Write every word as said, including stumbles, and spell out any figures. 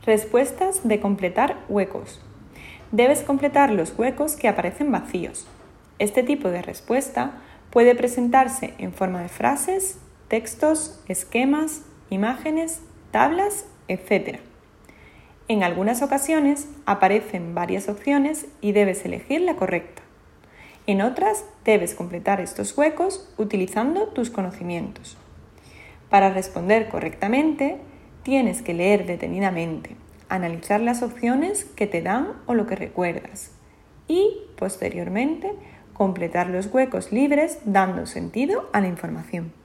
Respuestas de completar huecos. Debes completar los huecos que aparecen vacíos. Este tipo de respuesta puede presentarse en forma de frases, textos, esquemas, imágenes, tablas, etcétera. En algunas ocasiones aparecen varias opciones y debes elegir la correcta. En otras, debes completar estos huecos utilizando tus conocimientos. Para responder correctamente, tienes que leer detenidamente, analizar las opciones que te dan o lo que recuerdas y, posteriormente, completar los huecos libres dando sentido a la información.